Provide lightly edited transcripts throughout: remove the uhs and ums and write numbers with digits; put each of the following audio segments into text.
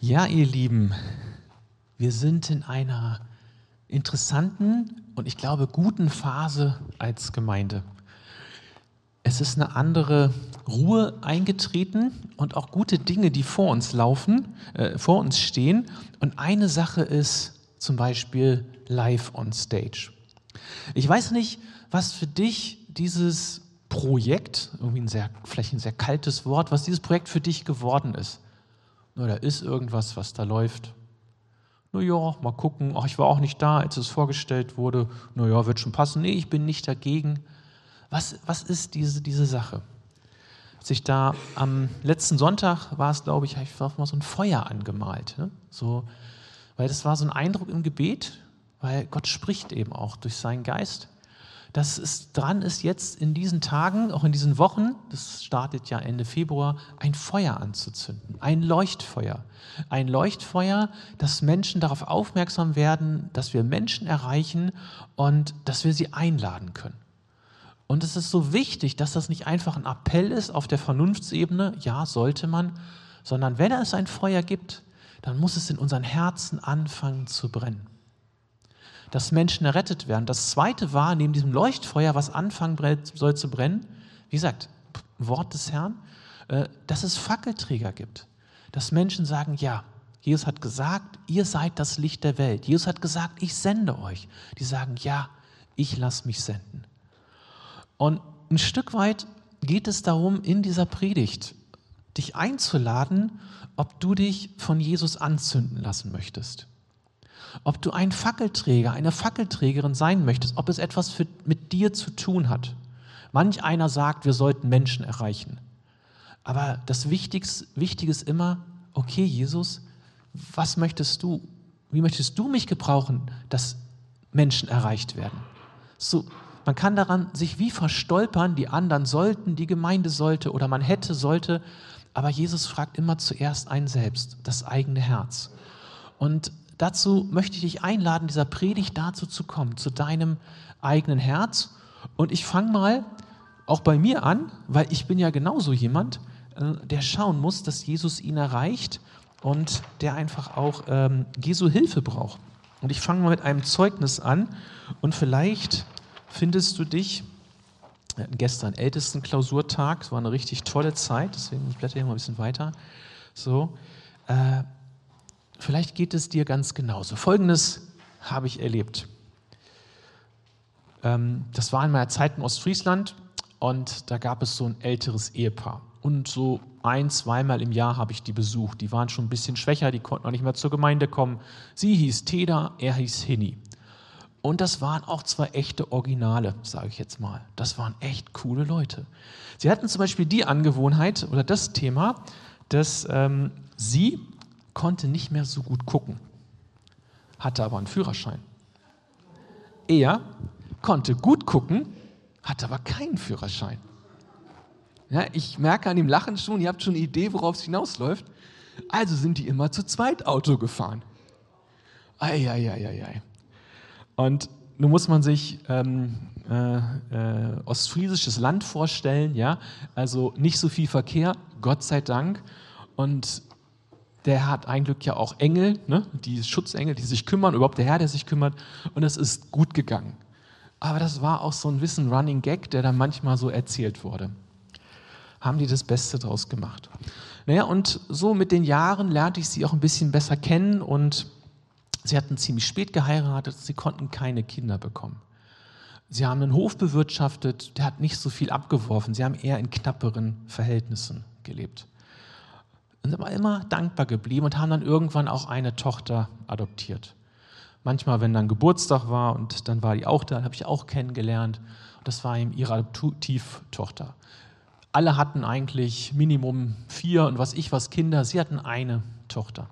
Ja, ihr Lieben, wir sind in einer interessanten und ich glaube guten Phase als Gemeinde. Es ist eine andere Ruhe eingetreten und auch gute Dinge, die vor uns laufen, vor uns stehen. Und eine Sache ist zum Beispiel live on stage. Ich weiß nicht, was für dich dieses Projekt, vielleicht ein sehr kaltes Wort, was dieses Projekt für dich geworden ist. Na, da ist irgendwas, was da läuft. Na ja, mal gucken. Ach, ich war auch nicht da, als es vorgestellt wurde. Na ja, wird schon passen. Nee, ich bin nicht dagegen. Was ist diese Sache? Als ich da am letzten Sonntag war es, glaube ich, habe ich mal so ein Feuer angemalt. Ne? So, weil das war so ein Eindruck im Gebet, weil Gott spricht eben auch durch seinen Geist. Dass es dran ist, jetzt in diesen Tagen, auch in diesen Wochen, das startet ja Ende Februar, ein Feuer anzuzünden, ein Leuchtfeuer. Ein Leuchtfeuer, dass Menschen darauf aufmerksam werden, dass wir Menschen erreichen und dass wir sie einladen können. Und es ist so wichtig, dass das nicht einfach ein Appell ist auf der Vernunftsebene, ja, sollte man, sondern wenn es ein Feuer gibt, dann muss es in unseren Herzen anfangen zu brennen. Dass Menschen errettet werden. Das Zweite war, neben diesem Leuchtfeuer, was anfangen soll zu brennen, wie gesagt, Wort des Herrn, dass es Fackelträger gibt. Dass Menschen sagen, ja, Jesus hat gesagt, ihr seid das Licht der Welt. Jesus hat gesagt, ich sende euch. Die sagen, ja, ich lasse mich senden. Und ein Stück weit geht es darum, in dieser Predigt dich einzuladen, ob du dich von Jesus anzünden lassen möchtest. Ob du ein Fackelträger, eine Fackelträgerin sein möchtest, ob es etwas mit dir zu tun hat. Manch einer sagt, wir sollten Menschen erreichen. Aber das Wichtige ist immer, okay, Jesus, was möchtest du? Wie möchtest du mich gebrauchen, dass Menschen erreicht werden? So, man kann daran sich wie verstolpern, die anderen sollten, die Gemeinde sollte oder man sollte. Aber Jesus fragt immer zuerst einen selbst, das eigene Herz. Und dazu möchte ich dich einladen, dieser Predigt dazu zu kommen, zu deinem eigenen Herz. Und ich fange mal auch bei mir an, weil ich bin ja genauso jemand, der schauen muss, dass Jesus ihn erreicht und der einfach auch Jesu Hilfe braucht. Und ich fange mal mit einem Zeugnis an und vielleicht findest du dich, wir hatten gestern ältesten Klausurtag, es war eine richtig tolle Zeit, deswegen ich blätter hier mal ein bisschen weiter. So, vielleicht geht es dir ganz genauso. Folgendes habe ich erlebt. Das war in meiner Zeit in Ostfriesland und da gab es so ein älteres Ehepaar. Und so 1-2 Mal im Jahr habe ich die besucht. Die waren schon ein bisschen schwächer, die konnten auch nicht mehr zur Gemeinde kommen. Sie hieß Teda, er hieß Hinni. Und das waren auch zwei echte Originale, sage ich jetzt mal. Das waren echt coole Leute. Sie hatten zum Beispiel die Angewohnheit oder das Thema, dass sie konnte nicht mehr so gut gucken, hatte aber einen Führerschein. Er konnte gut gucken, hatte aber keinen Führerschein. Ja, ich merke an dem Lachen schon, ihr habt schon eine Idee, worauf es hinausläuft. Also sind die immer zu zweit Auto gefahren. Eieieiei. Und nun muss man sich ostfriesisches Land vorstellen, ja, also nicht so viel Verkehr, Gott sei Dank. Und der hat ein Glück ja auch Engel, ne, die Schutzengel, die sich kümmern, überhaupt der Herr, der sich kümmert. Und es ist gut gegangen. Aber das war auch so ein bisschen Running Gag, der dann manchmal so erzählt wurde. Haben die das Beste draus gemacht. Naja, und so mit den Jahren lernte ich sie auch ein bisschen besser kennen und sie hatten ziemlich spät geheiratet, sie konnten keine Kinder bekommen. Sie haben einen Hof bewirtschaftet, der hat nicht so viel abgeworfen, sie haben eher in knapperen Verhältnissen gelebt. Und sind aber immer dankbar geblieben und haben dann irgendwann auch eine Tochter adoptiert. Manchmal, wenn dann Geburtstag war und dann war die auch da, habe ich auch kennengelernt. Und das war eben ihre Adoptivtochter. Alle hatten eigentlich Minimum 4 und was Kinder. Sie hatten eine Tochter.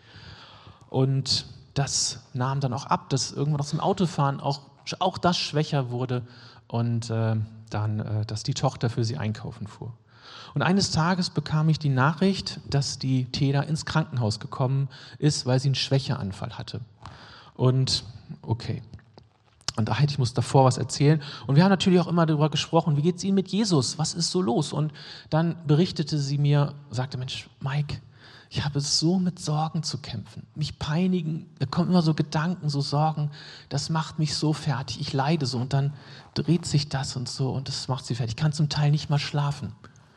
Und das nahm dann auch ab, dass irgendwann aus dem Autofahren auch das schwächer wurde und dass die Tochter für sie einkaufen fuhr. Und eines Tages bekam ich die Nachricht, dass die Teda ins Krankenhaus gekommen ist, weil sie einen Schwächeanfall hatte. Und okay. Und ich muss davor was erzählen. Und wir haben natürlich auch immer darüber gesprochen, wie geht es Ihnen mit Jesus? Was ist so los? Und dann berichtete sie mir, sagte, Mensch, Mike, Ich habe so mit Sorgen zu kämpfen, mich peinigen, da kommen immer so Gedanken, so Sorgen, das macht mich so fertig, ich leide so und dann dreht sich das und so und das macht sie fertig. Ich kann zum Teil nicht mal schlafen.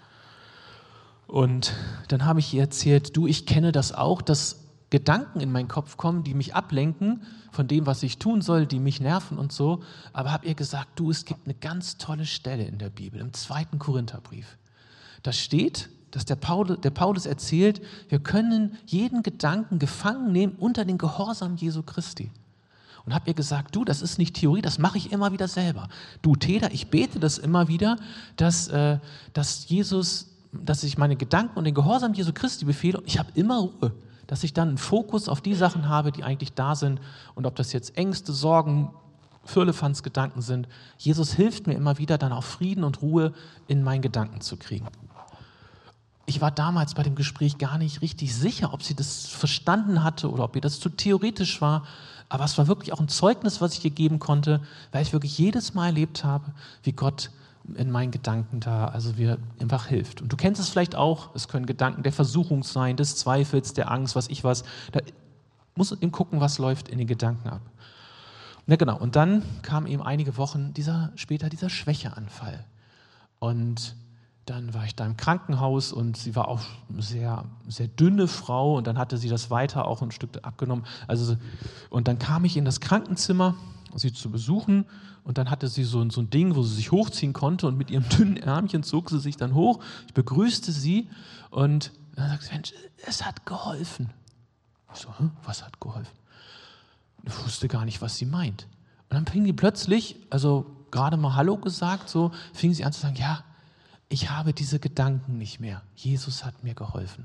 Und dann habe ich ihr erzählt, du, ich kenne das auch, dass Gedanken in meinen Kopf kommen, die mich ablenken von dem, was ich tun soll, die mich nerven und so. Aber habe ihr gesagt, du, es gibt eine ganz tolle Stelle in der Bibel, im 2. Korintherbrief. Da steht, dass der Paulus erzählt, wir können jeden Gedanken gefangen nehmen unter den Gehorsam Jesu Christi. Und habe ihr gesagt, du, das ist nicht Theorie, das mache ich immer wieder selber. Du, Teda, ich bete das immer wieder, dass ich meine Gedanken und den Gehorsam Jesu Christi befehle. Und ich habe immer Ruhe, dass ich dann einen Fokus auf die Sachen habe, die eigentlich da sind. Und ob das jetzt Ängste, Sorgen, Firlefanz-Gedanken sind. Jesus hilft mir immer wieder, dann auch Frieden und Ruhe in meinen Gedanken zu kriegen. Ich war damals bei dem Gespräch gar nicht richtig sicher, ob sie das verstanden hatte oder ob ihr das zu theoretisch war. Aber es war wirklich auch ein Zeugnis, was ich ihr geben konnte, weil ich wirklich jedes Mal erlebt habe, wie Gott in meinen Gedanken da, also mir einfach hilft. Und du kennst es vielleicht auch, es können Gedanken der Versuchung sein, des Zweifels, der Angst, was. Da muss eben gucken, was läuft in den Gedanken ab. Na genau, und dann kam eben einige Wochen später dieser Schwächeanfall. Und dann war ich da im Krankenhaus und sie war auch eine sehr, sehr dünne Frau und dann hatte sie das weiter auch ein Stück abgenommen. Und dann kam ich in das Krankenzimmer, sie zu besuchen und dann hatte sie so ein Ding, wo sie sich hochziehen konnte und mit ihrem dünnen Ärmchen zog sie sich dann hoch. Ich begrüßte sie und dann sagte sie, Mensch, es hat geholfen. Ich so, was hat geholfen? Ich wusste gar nicht, was sie meint. Und dann fing die plötzlich, also gerade mal Hallo gesagt, so fing sie an zu sagen, ja, ich habe diese Gedanken nicht mehr. Jesus hat mir geholfen.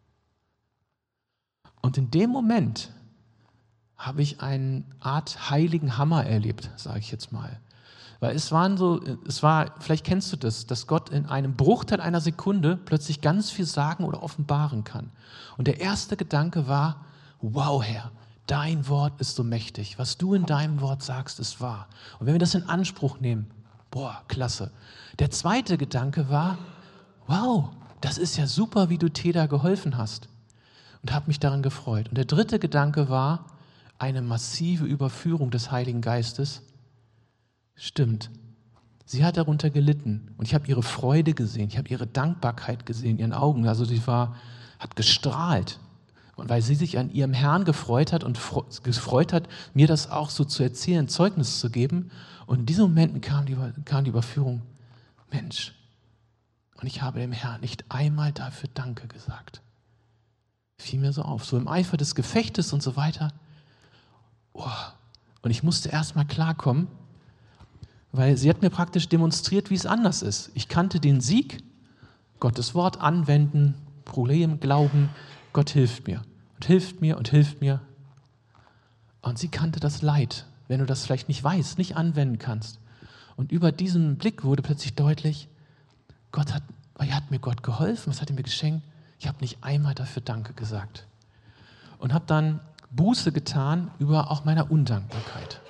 Und in dem Moment habe ich eine Art heiligen Hammer erlebt, sage ich jetzt mal. Weil vielleicht kennst du das, dass Gott in einem Bruchteil einer Sekunde plötzlich ganz viel sagen oder offenbaren kann. Und der erste Gedanke war, wow Herr, dein Wort ist so mächtig. Was du in deinem Wort sagst, ist wahr. Und wenn wir das in Anspruch nehmen, boah, klasse. Der zweite Gedanke war, wow, das ist ja super, wie du Teda geholfen hast. Und habe mich daran gefreut. Und der dritte Gedanke war eine massive Überführung des Heiligen Geistes. Stimmt, sie hat darunter gelitten. Und ich habe ihre Freude gesehen, ich habe ihre Dankbarkeit gesehen in ihren Augen. Also hat gestrahlt. Und weil sie sich an ihrem Herrn gefreut hat mir das auch so zu erzählen, Zeugnis zu geben. Und in diesen Momenten kam die Überführung, Mensch, und ich habe dem Herrn nicht einmal dafür Danke gesagt. Fiel mir so auf, so im Eifer des Gefechtes und so weiter. Oh. Und ich musste erst mal klarkommen, weil sie hat mir praktisch demonstriert, wie es anders ist. Ich kannte den Sieg, Gottes Wort anwenden, Problem, Glauben, Gott hilft mir und hilft mir und hilft mir. Und sie kannte das Leid, wenn du das vielleicht nicht weißt, nicht anwenden kannst. Und über diesen Blick wurde plötzlich deutlich, hat mir Gott geholfen, was hat er mir geschenkt? Ich habe nicht einmal dafür Danke gesagt. Und habe dann Buße getan über auch meiner Undankbarkeit.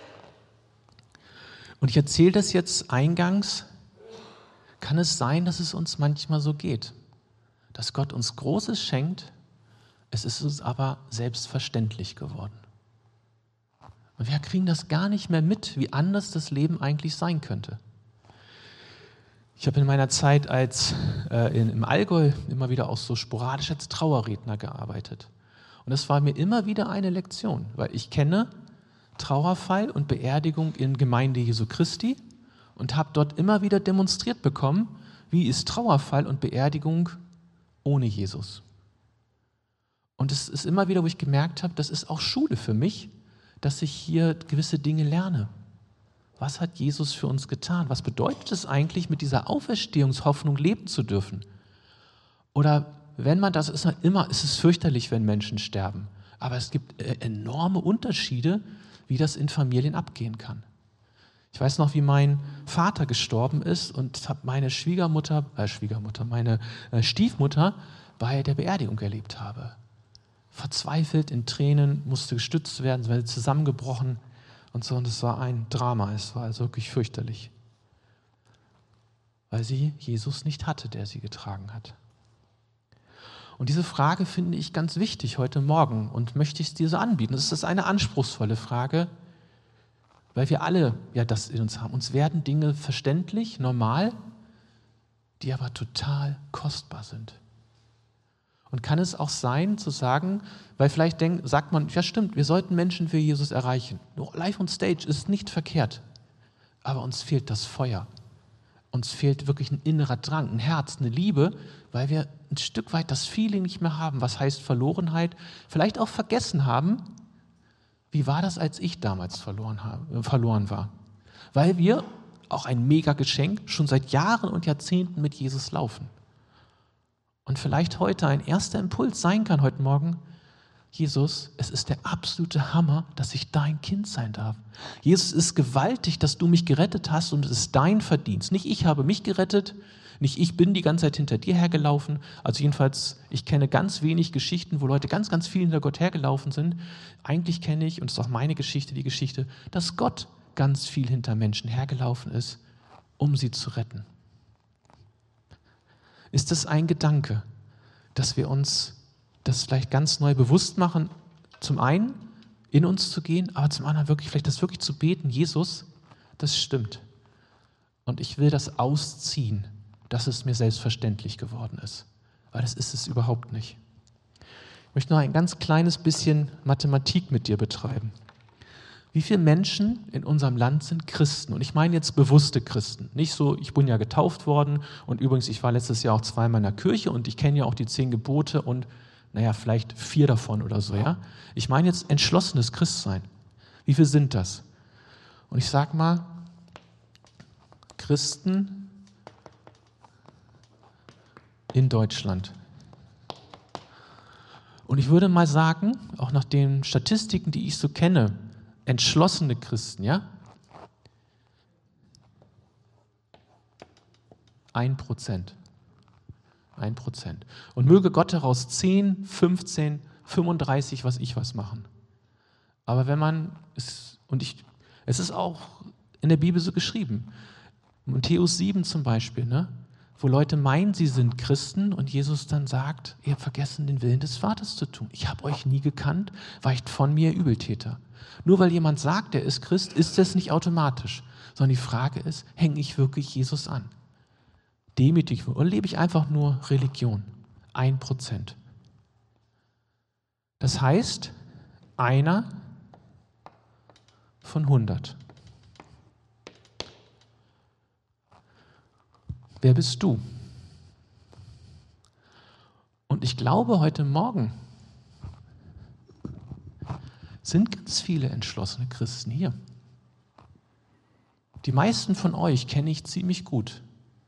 Und ich erzähle das jetzt eingangs, kann es sein, dass es uns manchmal so geht, dass Gott uns Großes schenkt, es ist uns aber selbstverständlich geworden. Und wir kriegen das gar nicht mehr mit, wie anders das Leben eigentlich sein könnte. Ich habe in meiner Zeit im Allgäu immer wieder auch so sporadisch als Trauerredner gearbeitet. Und das war mir immer wieder eine Lektion, weil ich kenne Trauerfall und Beerdigung in Gemeinde Jesu Christi und habe dort immer wieder demonstriert bekommen, wie ist Trauerfall und Beerdigung ohne Jesus. Und es ist immer wieder, wo ich gemerkt habe, das ist auch Schule für mich, dass ich hier gewisse Dinge lerne. Was hat Jesus für uns getan? Was bedeutet es eigentlich, mit dieser Auferstehungshoffnung leben zu dürfen? Oder wenn man das ist, ist es fürchterlich, wenn Menschen sterben. Aber es gibt enorme Unterschiede, wie das in Familien abgehen kann. Ich weiß noch, wie mein Vater gestorben ist und habe meine meine Stiefmutter bei der Beerdigung erlebt habe. Verzweifelt, in Tränen, musste gestützt werden, weil sie zusammengebrochen und so. Und es war ein Drama, es war also wirklich fürchterlich. Weil sie Jesus nicht hatte, der sie getragen hat. Und diese Frage finde ich ganz wichtig heute Morgen und möchte ich dir so anbieten. Das ist eine anspruchsvolle Frage, weil wir alle ja das in uns haben. Uns werden Dinge verständlich, normal, die aber total kostbar sind. Und kann es auch sein, zu sagen, weil vielleicht sagt man, ja stimmt, wir sollten Menschen für Jesus erreichen. Nur live on stage ist nicht verkehrt, aber uns fehlt das Feuer. Uns fehlt wirklich ein innerer Drang, ein Herz, eine Liebe, weil wir ein Stück weit das Feeling nicht mehr haben. Was heißt Verlorenheit? Vielleicht auch vergessen haben, wie war das, als ich damals verloren war? Weil wir, auch ein mega Geschenk, schon seit Jahren und Jahrzehnten mit Jesus laufen. Und vielleicht heute ein erster Impuls sein kann heute Morgen, Jesus, es ist der absolute Hammer, dass ich dein Kind sein darf. Jesus, es ist gewaltig, dass du mich gerettet hast und es ist dein Verdienst. Nicht ich habe mich gerettet, nicht ich bin die ganze Zeit hinter dir hergelaufen. Also jedenfalls, ich kenne ganz wenig Geschichten, wo Leute ganz, ganz viel hinter Gott hergelaufen sind. Eigentlich kenne ich, und das ist auch meine Geschichte, die Geschichte, dass Gott ganz viel hinter Menschen hergelaufen ist, um sie zu retten. Ist es ein Gedanke, dass wir uns das vielleicht ganz neu bewusst machen, zum einen in uns zu gehen, aber zum anderen vielleicht das wirklich zu beten, Jesus, das stimmt. Und ich will das ausziehen, dass es mir selbstverständlich geworden ist, weil das ist es überhaupt nicht. Ich möchte noch ein ganz kleines bisschen Mathematik mit dir betreiben. Wie viele Menschen in unserem Land sind Christen? Und ich meine jetzt bewusste Christen. Nicht so, ich bin ja getauft worden und übrigens, ich war letztes Jahr auch zweimal in der Kirche und ich kenne ja auch die 10 Gebote und vielleicht 4 davon oder so, ja. Ich meine jetzt entschlossenes Christsein. Wie viele sind das? Und ich sage mal, Christen in Deutschland. Und ich würde mal sagen, auch nach den Statistiken, die ich so kenne, entschlossene Christen, ja? 1%. 1%. Und möge Gott daraus 10, 15, 35, was machen. Aber wenn man es, es ist auch in der Bibel so geschrieben, Matthäus 7 zum Beispiel, ne? Wo Leute meinen, sie sind Christen und Jesus dann sagt, ihr habt vergessen, den Willen des Vaters zu tun. Ich habe euch nie gekannt, weicht von mir, Übeltäter. Nur weil jemand sagt, er ist Christ, ist das nicht automatisch, sondern die Frage ist, hänge ich wirklich Jesus an? Demütig oder lebe ich einfach nur Religion? 1%. Das heißt, einer von 100. Wer bist du? Und ich glaube, heute Morgen sind ganz viele entschlossene Christen hier. Die meisten von euch kenne ich ziemlich gut.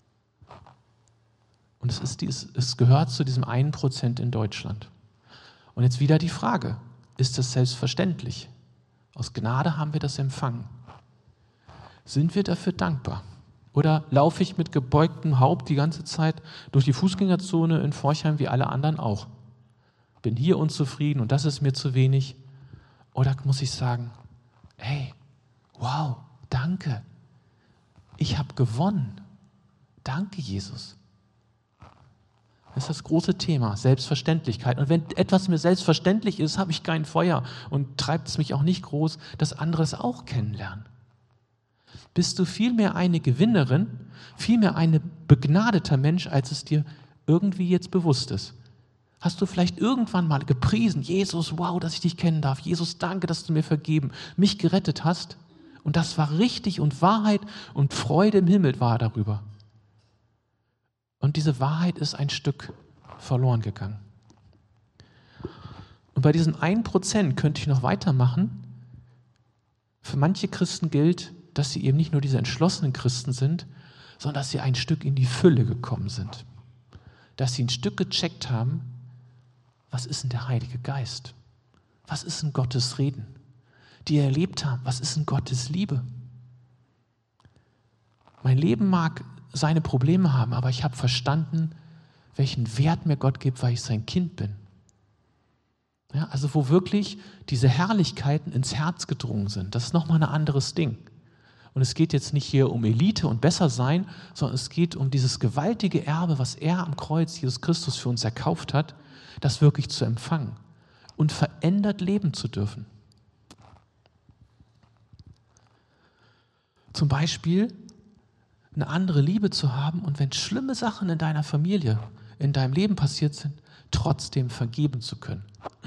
Und es gehört zu diesem 1% in Deutschland. Und jetzt wieder die Frage, ist das selbstverständlich? Aus Gnade haben wir das empfangen. Sind wir dafür dankbar? Oder laufe ich mit gebeugtem Haupt die ganze Zeit durch die Fußgängerzone in Forchheim wie alle anderen auch? Bin hier unzufrieden und das ist mir zu wenig? Oder muss ich sagen, hey, wow, danke, ich habe gewonnen. Danke, Jesus. Das ist das große Thema, Selbstverständlichkeit. Und wenn etwas mir selbstverständlich ist, habe ich kein Feuer und treibt es mich auch nicht groß, dass andere es auch kennenlernen. Bist du vielmehr eine Gewinnerin, vielmehr ein begnadeter Mensch, als es dir irgendwie jetzt bewusst ist? Hast du vielleicht irgendwann mal gepriesen, Jesus, wow, dass ich dich kennen darf. Jesus, danke, dass du mir vergeben, mich gerettet hast. Und das war richtig und Wahrheit und Freude im Himmel war darüber. Und diese Wahrheit ist ein Stück verloren gegangen. Und bei diesen 1% könnte ich noch weitermachen. Für manche Christen gilt, dass sie eben nicht nur diese entschlossenen Christen sind, sondern dass sie ein Stück in die Fülle gekommen sind. Dass sie ein Stück gecheckt haben, was ist denn der Heilige Geist? Was ist denn Gottes Reden? Die erlebt haben, was ist denn Gottes Liebe? Mein Leben mag seine Probleme haben, aber ich habe verstanden, welchen Wert mir Gott gibt, weil ich sein Kind bin. Ja, also wo wirklich diese Herrlichkeiten ins Herz gedrungen sind, das ist nochmal ein anderes Ding. Und es geht jetzt nicht hier um Elite und Bessersein, sondern es geht um dieses gewaltige Erbe, was er am Kreuz, Jesus Christus, für uns erkauft hat, das wirklich zu empfangen und verändert leben zu dürfen. Zum Beispiel eine andere Liebe zu haben und wenn schlimme Sachen in deiner Familie, in deinem Leben passiert sind, trotzdem vergeben zu können.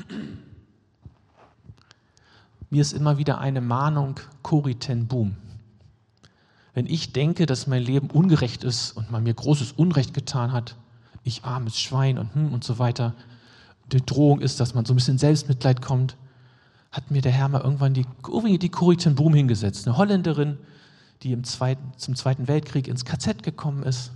Mir ist immer wieder eine Mahnung, Corrie ten Boom. Wenn ich denke, dass mein Leben ungerecht ist und man mir großes Unrecht getan hat, ich armes Schwein und so weiter, die Drohung ist, dass man so ein bisschen in Selbstmitleid kommt, hat mir der Herr mal irgendwann die Corrie ten Boom hingesetzt, eine Holländerin, die zum Zweiten Weltkrieg ins KZ gekommen ist,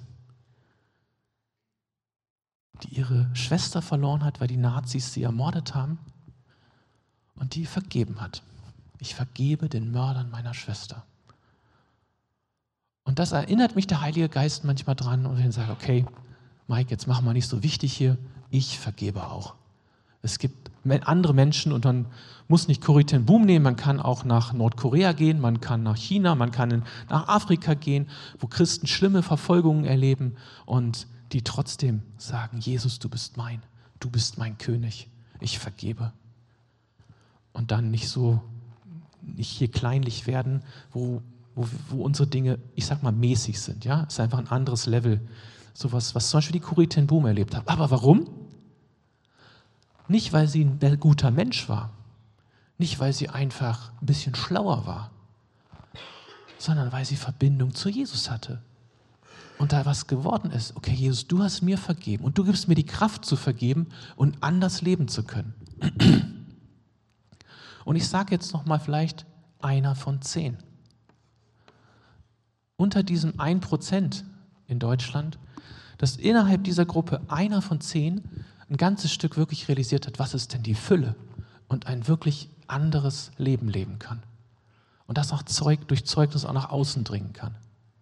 die ihre Schwester verloren hat, weil die Nazis sie ermordet haben und die vergeben hat. Ich vergebe den Mördern meiner Schwester. Und das erinnert mich der Heilige Geist manchmal dran und ich sage, okay, Mike, jetzt machen wir nicht so wichtig hier, ich vergebe auch. Es gibt andere Menschen und man muss nicht Corrie ten Boom nehmen, man kann auch nach Nordkorea gehen, man kann nach China, man kann nach Afrika gehen, wo Christen schlimme Verfolgungen erleben und die trotzdem sagen, Jesus, du bist mein König, ich vergebe. Und dann nicht hier kleinlich werden, wo unsere Dinge, ich sag mal, mäßig sind. Ja? Es ist einfach ein anderes Level. Sowas, was zum Beispiel die Corrie ten Boom erlebt hat. Aber warum? Nicht, weil sie ein guter Mensch war. Nicht, weil sie einfach ein bisschen schlauer war. Sondern weil sie Verbindung zu Jesus hatte. Und da was geworden ist. Okay, Jesus, du hast mir vergeben. Und du gibst mir die Kraft zu vergeben und anders leben zu können. Und ich sage jetzt nochmal vielleicht einer von 10. Unter diesem 1% in Deutschland, dass innerhalb dieser Gruppe einer von 10 ein ganzes Stück wirklich realisiert hat, was ist denn die Fülle und ein wirklich anderes Leben leben kann. Und das auch durch Zeugnis auch nach außen dringen kann.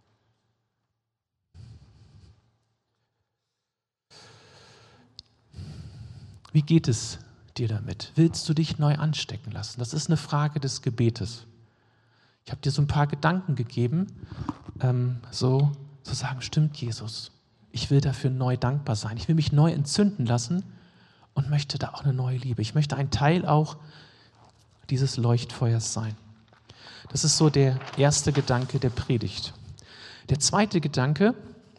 Wie geht es dir damit? Willst du dich neu anstecken lassen? Das ist eine Frage des Gebetes. Ich habe dir so ein paar Gedanken gegeben, so zu sagen, stimmt Jesus, ich will dafür neu dankbar sein. Ich will mich neu entzünden lassen und möchte da auch eine neue Liebe. Ich möchte ein Teil auch dieses Leuchtfeuers sein. Das ist so der erste Gedanke der Predigt. Der zweite Gedanke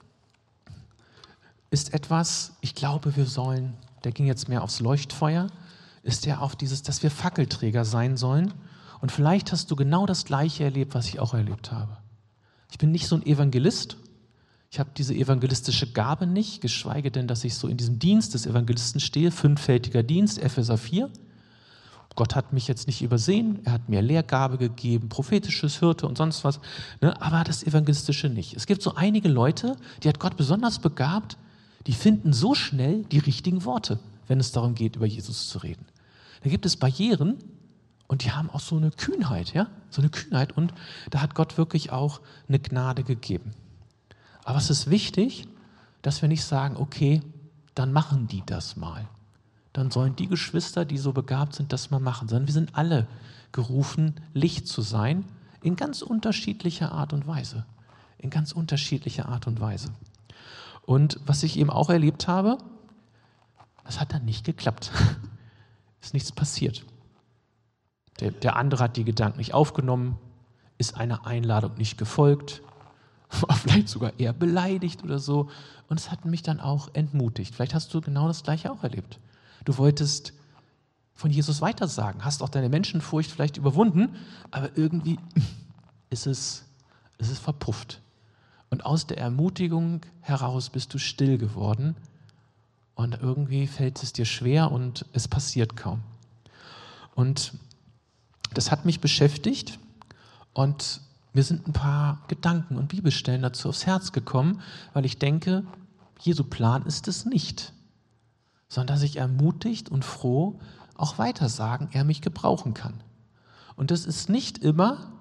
ist etwas, ich glaube, der ging jetzt mehr aufs Leuchtfeuer, ist ja auf dieses, dass wir Fackelträger sein sollen. Und vielleicht hast du genau das Gleiche erlebt, was ich auch erlebt habe. Ich bin nicht so ein Evangelist. Ich habe diese evangelistische Gabe nicht, geschweige denn, dass ich so in diesem Dienst des Evangelisten stehe, 5-fältiger Dienst, Epheser 4. Gott hat mich jetzt nicht übersehen, er hat mir Lehrgabe gegeben, prophetisches Hirte und sonst was, ne? Aber das Evangelistische nicht. Es gibt so einige Leute, die hat Gott besonders begabt, die finden so schnell die richtigen Worte, wenn es darum geht, über Jesus zu reden. Da gibt es Barrieren und die haben auch so eine Kühnheit, ja, so eine Kühnheit und da hat Gott wirklich auch eine Gnade gegeben. Aber es ist wichtig, dass wir nicht sagen, okay, dann machen die das mal. Dann sollen die Geschwister, die so begabt sind, das mal machen. Sondern wir sind alle gerufen, Licht zu sein, in ganz unterschiedlicher Art und Weise. In ganz unterschiedlicher Art und Weise. Und was ich eben auch erlebt habe, das hat dann nicht geklappt. Ist nichts passiert. Der andere hat die Gedanken nicht aufgenommen, ist einer Einladung nicht gefolgt, war vielleicht sogar eher beleidigt oder so. Und es hat mich dann auch entmutigt. Vielleicht hast du genau das Gleiche auch erlebt. Du wolltest von Jesus weitersagen, hast auch deine Menschenfurcht vielleicht überwunden, aber irgendwie ist es verpufft. Und aus der Ermutigung heraus bist du still geworden und irgendwie fällt es dir schwer und es passiert kaum. Und das hat mich beschäftigt und mir sind ein paar Gedanken und Bibelstellen dazu aufs Herz gekommen, weil ich denke, Jesu Plan ist es nicht, sondern dass ich ermutigt und froh auch weitersagen, er mich gebrauchen kann. Und das ist nicht immer,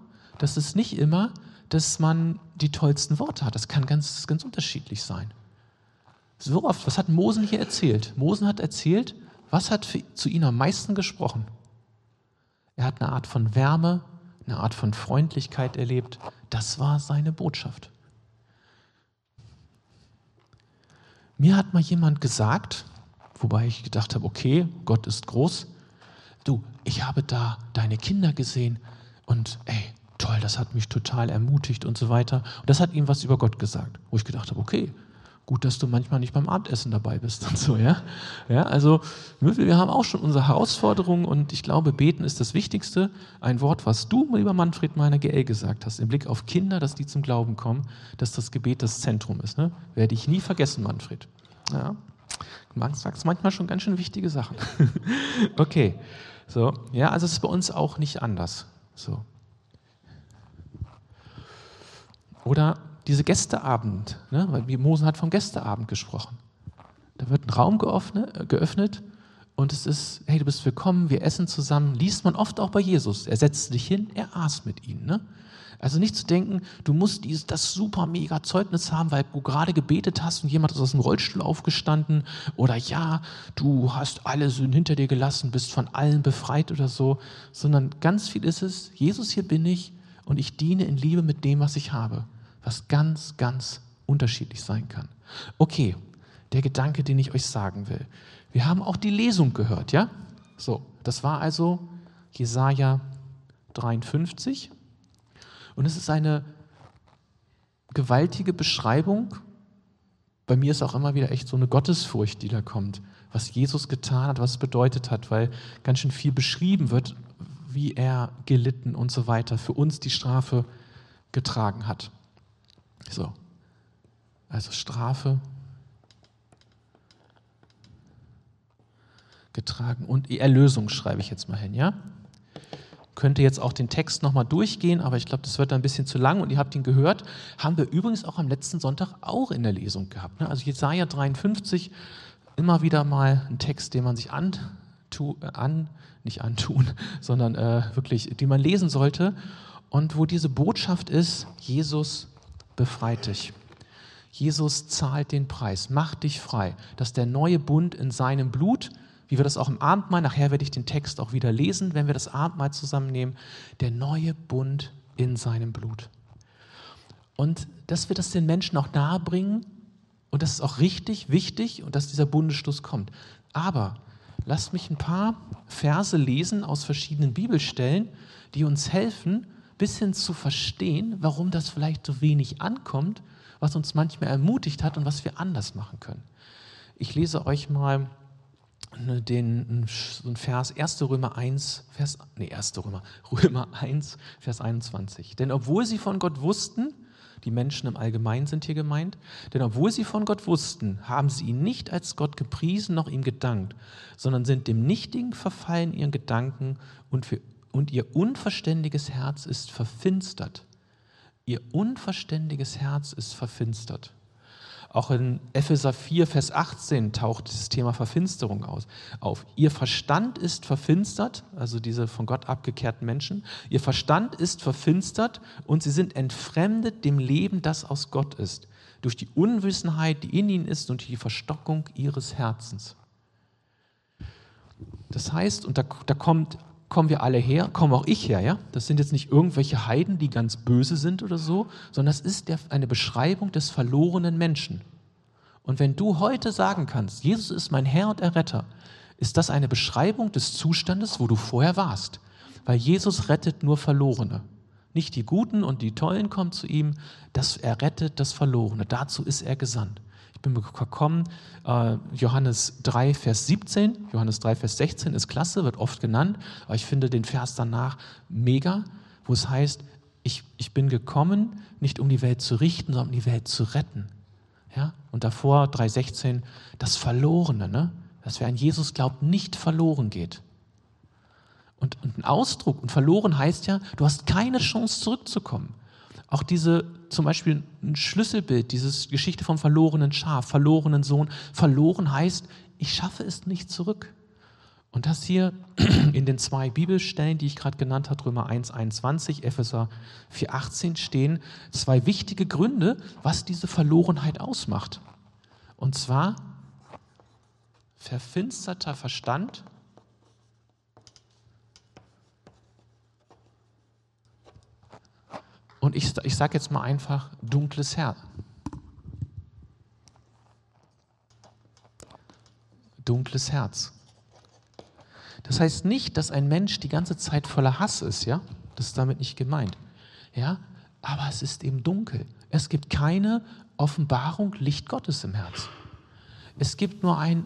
dass man die tollsten Worte hat. Das kann ganz unterschiedlich sein. So oft, was hat Mosen hier erzählt? Mosen hat erzählt, was hat zu ihnen am meisten gesprochen? Er hat eine Art von Wärme, eine Art von Freundlichkeit erlebt. Das war seine Botschaft. Mir hat mal jemand gesagt, wobei ich gedacht habe, okay, Gott ist groß. Du, ich habe da deine Kinder gesehen und ey, toll, das hat mich total ermutigt und so weiter. Und das hat ihm was über Gott gesagt, wo ich gedacht habe, okay, gut, dass du manchmal nicht beim Abendessen dabei bist und so, ja. Ja, also wir haben auch schon unsere Herausforderungen und ich glaube, beten ist das Wichtigste. Ein Wort, was du, lieber Manfred, meiner GL gesagt hast, im Blick auf Kinder, dass die zum Glauben kommen, dass das Gebet das Zentrum ist. Ne? Werde ich nie vergessen, Manfred. Ja. Du sagst manchmal schon ganz schön wichtige Sachen. Okay, so, ja, also es ist bei uns auch nicht anders. So. Oder diese Gästeabend, ne? Weil Mose hat vom Gästeabend gesprochen. Da wird ein Raum geöffnet und es ist, hey, du bist willkommen, wir essen zusammen. Liest man oft auch bei Jesus. Er setzte sich hin, er aß mit ihnen. Ne? Also nicht zu denken, du musst das super mega Zeugnis haben, weil du gerade gebetet hast und jemand ist aus dem Rollstuhl aufgestanden oder ja, du hast alle Sünden hinter dir gelassen, bist von allen befreit oder so, sondern ganz viel ist es, Jesus, hier bin ich und ich diene in Liebe mit dem, was ich habe, was ganz, ganz unterschiedlich sein kann. Okay, der Gedanke, den ich euch sagen will. Wir haben auch die Lesung gehört, ja? So, das war also Jesaja 53. Und es ist eine gewaltige Beschreibung. Bei mir ist auch immer wieder echt so eine Gottesfurcht, die da kommt, was Jesus getan hat, was es bedeutet hat, weil ganz schön viel beschrieben wird, wie er gelitten und so weiter, für uns die Strafe getragen hat. So, also Strafe getragen und die Erlösung schreibe ich jetzt mal hin, ja? Könnte jetzt auch den Text nochmal durchgehen, aber ich glaube, das wird ein bisschen zu lang und ihr habt ihn gehört. Haben wir übrigens auch am letzten Sonntag auch in der Lesung gehabt. Ne? Also Jesaja 53, immer wieder mal ein Text, den man sich nicht antun, sondern wirklich, den man lesen sollte und wo diese Botschaft ist, Jesus befreit dich. Jesus zahlt den Preis, macht dich frei, dass der neue Bund in seinem Blut, wie wir das auch im Abendmahl, nachher werde ich den Text auch wieder lesen, wenn wir das Abendmahl zusammennehmen, der neue Bund in seinem Blut. Und dass wir das den Menschen auch nahebringen und das ist auch richtig wichtig und dass dieser Bundesschluss kommt. Aber lasst mich ein paar Verse lesen aus verschiedenen Bibelstellen, die uns helfen, ein bisschen zu verstehen, warum das vielleicht so wenig ankommt, was uns manchmal ermutigt hat und was wir anders machen können. Ich lese euch mal so ein Vers, Römer 1, Vers 21. Denn obwohl sie von Gott wussten, die Menschen im Allgemeinen sind hier gemeint, denn obwohl sie von Gott wussten, haben sie ihn nicht als Gott gepriesen, noch ihm gedankt, sondern sind dem Nichtigen verfallen ihren Gedanken und ihr unverständiges Herz ist verfinstert. Ihr unverständiges Herz ist verfinstert. Auch in Epheser 4, Vers 18 taucht das Thema Verfinsterung auf. Ihr Verstand ist verfinstert, also diese von Gott abgekehrten Menschen. Ihr Verstand ist verfinstert und sie sind entfremdet dem Leben, das aus Gott ist, durch die Unwissenheit, die in ihnen ist und die Verstockung ihres Herzens. Das heißt, und da kommen wir alle her, kommen auch ich her, ja? Das sind jetzt nicht irgendwelche Heiden, die ganz böse sind oder so, sondern das ist eine Beschreibung des verlorenen Menschen. Und wenn du heute sagen kannst, Jesus ist mein Herr und Erretter, ist das eine Beschreibung des Zustandes, wo du vorher warst. Weil Jesus rettet nur Verlorene. Nicht die Guten und die Tollen kommen zu ihm, er rettet das Verlorene. Dazu ist er gesandt. Ich bin gekommen, Johannes 3, Vers 17, Johannes 3, Vers 16 ist klasse, wird oft genannt, aber ich finde den Vers danach mega, wo es heißt, ich bin gekommen, nicht um die Welt zu richten, sondern um die Welt zu retten. Ja? Und davor 3,16, das Verlorene, ne? Dass wer an Jesus glaubt, nicht verloren geht. Und ein Ausdruck, und verloren heißt ja, du hast keine Chance zurückzukommen. Auch zum Beispiel ein Schlüsselbild, diese Geschichte vom verlorenen Schaf, verlorenen Sohn. Verloren heißt, ich schaffe es nicht zurück. Und das hier in den 2 Bibelstellen, die ich gerade genannt habe, Römer 1, 21, Epheser 4, 18, stehen 2 wichtige Gründe, was diese Verlorenheit ausmacht. Und zwar verfinsterter Verstand Und ich sage jetzt mal einfach, dunkles Herz. Dunkles Herz. Das heißt nicht, dass ein Mensch die ganze Zeit voller Hass ist, ja? Das ist damit nicht gemeint. Ja? Aber es ist eben dunkel. Es gibt keine Offenbarung Licht Gottes im Herz. Es gibt nur ein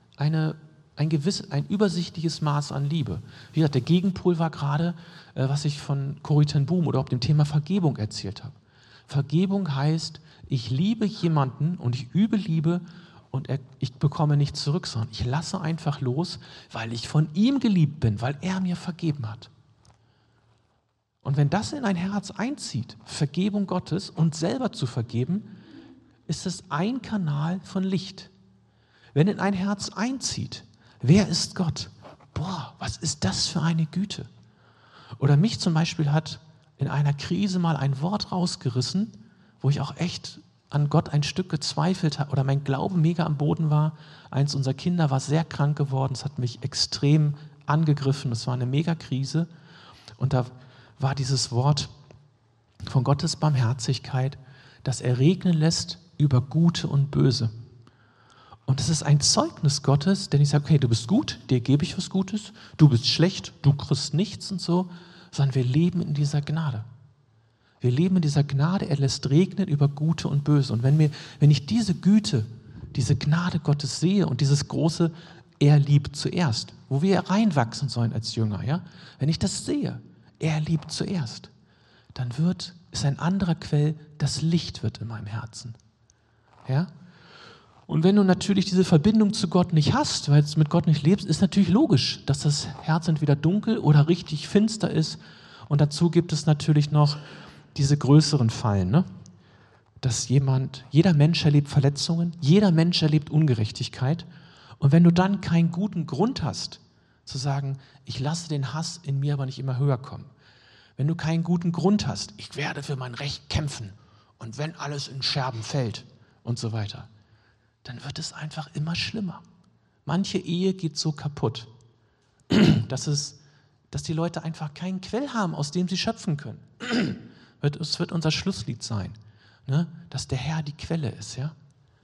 übersichtliches Maß an Liebe. Wie gesagt, der Gegenpol war gerade, was ich von Corrie ten Boom oder auch dem Thema Vergebung erzählt habe. Vergebung heißt, ich liebe jemanden und ich übe Liebe und ich bekomme nichts zurück, sondern ich lasse einfach los, weil ich von ihm geliebt bin, weil er mir vergeben hat. Und wenn das in ein Herz einzieht, Vergebung Gottes und selber zu vergeben, ist es ein Kanal von Licht. Wenn in ein Herz einzieht, wer ist Gott? Boah, was ist das für eine Güte? Oder mich zum Beispiel hat in einer Krise mal ein Wort rausgerissen, wo ich auch echt an Gott ein Stück gezweifelt habe oder mein Glaube mega am Boden war. Eins unserer Kinder war sehr krank geworden, es hat mich extrem angegriffen, es war eine Megakrise. Und da war dieses Wort von Gottes Barmherzigkeit, das er regnen lässt über Gute und Böse. Und es ist ein Zeugnis Gottes, denn ich sage, okay, du bist gut, dir gebe ich was Gutes, du bist schlecht, du kriegst nichts und so, sondern wir leben in dieser Gnade. Wir leben in dieser Gnade, er lässt regnen über Gute und Böse. Und wenn ich diese Güte, diese Gnade Gottes sehe und dieses große, er liebt zuerst, wo wir reinwachsen sollen als Jünger, ja? Wenn ich das sehe, er liebt zuerst, dann ist ein anderer Quell, das Licht wird in meinem Herzen. Ja? Und wenn du natürlich diese Verbindung zu Gott nicht hast, weil du mit Gott nicht lebst, ist natürlich logisch, dass das Herz entweder dunkel oder richtig finster ist. Und dazu gibt es natürlich noch diese größeren Fallen, ne? Dass jeder Mensch erlebt Verletzungen, jeder Mensch erlebt Ungerechtigkeit. Und wenn du dann keinen guten Grund hast, zu sagen, ich lasse den Hass in mir aber nicht immer höher kommen. Wenn du keinen guten Grund hast, ich werde für mein Recht kämpfen und wenn alles in Scherben fällt und so weiter, dann wird es einfach immer schlimmer. Manche Ehe geht so kaputt, dass die Leute einfach keinen Quell haben, aus dem sie schöpfen können. Es wird unser Schlusslied sein, ne? Dass der Herr die Quelle ist. Ja?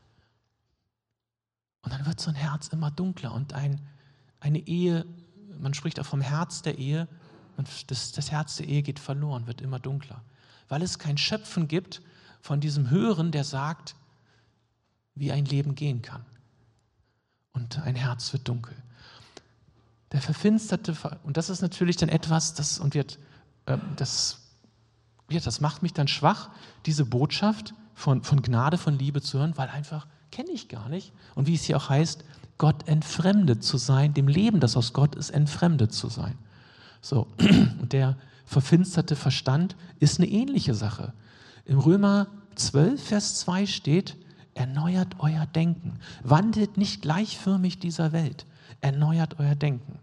Und dann wird so ein Herz immer dunkler und eine Ehe, man spricht auch vom Herz der Ehe, und das Herz der Ehe geht verloren, wird immer dunkler. Weil es kein Schöpfen gibt von diesem Höheren, der sagt, wie ein Leben gehen kann. Und ein Herz wird dunkel. Der verfinsterte, und das ist natürlich dann etwas, das macht mich dann schwach, diese Botschaft von Gnade, von Liebe zu hören, weil einfach kenne ich gar nicht. Und wie es hier auch heißt, Gott entfremdet zu sein, dem Leben, das aus Gott ist, entfremdet zu sein. So, und der verfinsterte Verstand ist eine ähnliche Sache. Im Römer 12, Vers 2 steht, erneuert euer Denken. Wandelt nicht gleichförmig dieser Welt. Erneuert euer Denken.